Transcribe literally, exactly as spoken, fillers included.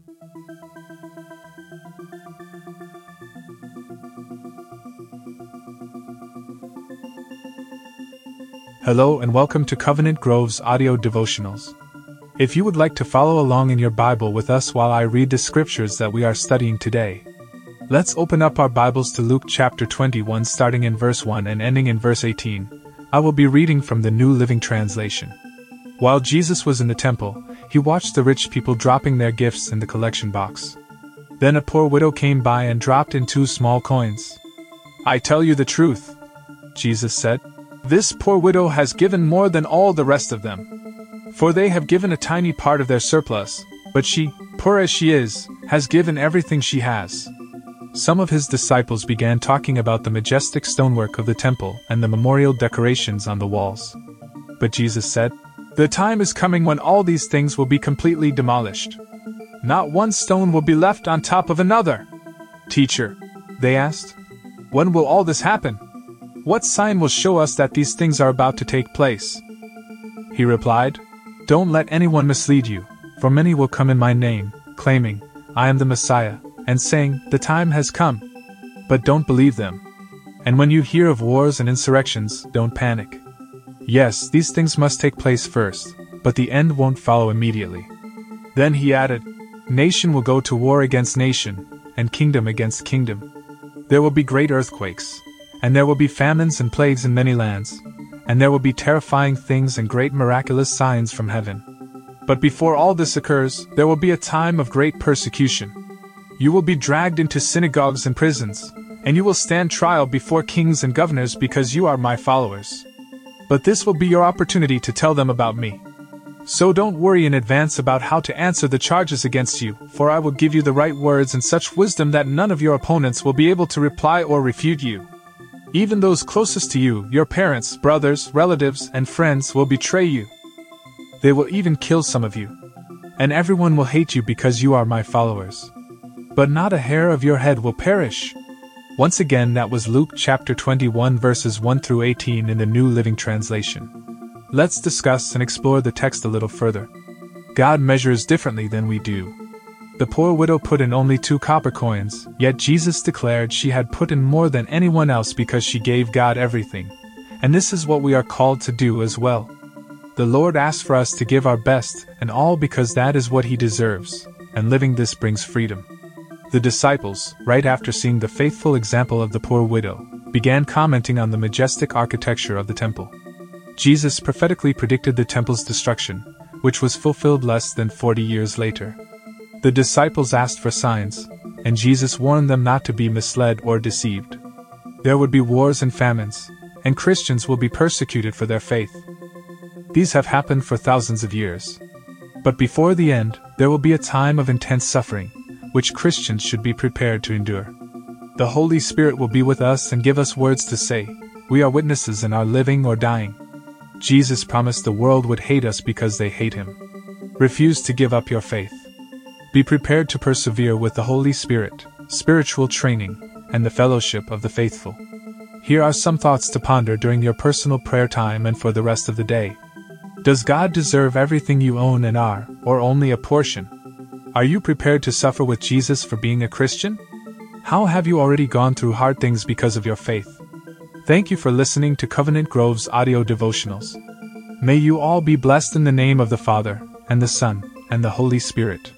Hello and welcome to Covenant Grove's audio devotionals. If you would like to follow along in your Bible with us while I read the scriptures that we are studying today, let's open up our Bibles to Luke chapter twenty-one, starting in verse one and ending in verse eighteen. I will be reading from the New Living Translation. While Jesus was in the temple, he watched the rich people dropping their gifts in the collection box. Then a poor widow came by and dropped in two small coins. "I tell you the truth," Jesus said, "this poor widow has given more than all the rest of them. For they have given a tiny part of their surplus, but she, poor as she is, has given everything she has." Some of his disciples began talking about the majestic stonework of the temple and the memorial decorations on the walls. But Jesus said, "The time is coming when all these things will be completely demolished. Not one stone will be left on top of another." "Teacher," they asked, "when will all this happen? What sign will show us that these things are about to take place?" He replied, "Don't let anyone mislead you, for many will come in my name, claiming, 'I am the Messiah,' and saying, 'The time has come.' But don't believe them. And when you hear of wars and insurrections, don't panic. Yes, these things must take place first, but the end won't follow immediately." Then he added, "Nation will go to war against nation, and kingdom against kingdom. There will be great earthquakes, and there will be famines and plagues in many lands, and there will be terrifying things and great miraculous signs from heaven. But before all this occurs, there will be a time of great persecution. You will be dragged into synagogues and prisons, and you will stand trial before kings and governors because you are my followers. But this will be your opportunity to tell them about me. So don't worry in advance about how to answer the charges against you, for I will give you the right words and such wisdom that none of your opponents will be able to reply or refute you. Even those closest to you, your parents, brothers, relatives, and friends, will betray you. They will even kill some of you. And everyone will hate you because you are my followers. But not a hair of your head will perish." Once again, that was Luke chapter twenty-one verses one through eighteen in the New Living Translation. Let's discuss and explore the text a little further. God measures differently than we do. The poor widow put in only two copper coins, yet Jesus declared she had put in more than anyone else because she gave God everything. And this is what we are called to do as well. The Lord asks for us to give our best, and all because that is what He deserves, and living this brings freedom. The disciples, right after seeing the faithful example of the poor widow, began commenting on the majestic architecture of the temple. Jesus prophetically predicted the temple's destruction, which was fulfilled less than forty years later. The disciples asked for signs, and Jesus warned them not to be misled or deceived. There would be wars and famines, and Christians will be persecuted for their faith. These have happened for thousands of years. But before the end, there will be a time of intense suffering, which Christians should be prepared to endure. The Holy Spirit will be with us and give us words to say. We are witnesses in our living or dying. Jesus promised the world would hate us because they hate Him. Refuse to give up your faith. Be prepared to persevere with the Holy Spirit, spiritual training, and the fellowship of the faithful. Here are some thoughts to ponder during your personal prayer time and for the rest of the day. Does God deserve everything you own and are, or only a portion? Are you prepared to suffer with Jesus for being a Christian? How have you already gone through hard things because of your faith? Thank you for listening to Covenant Grove's audio devotionals. May you all be blessed in the name of the Father, and the Son, and the Holy Spirit.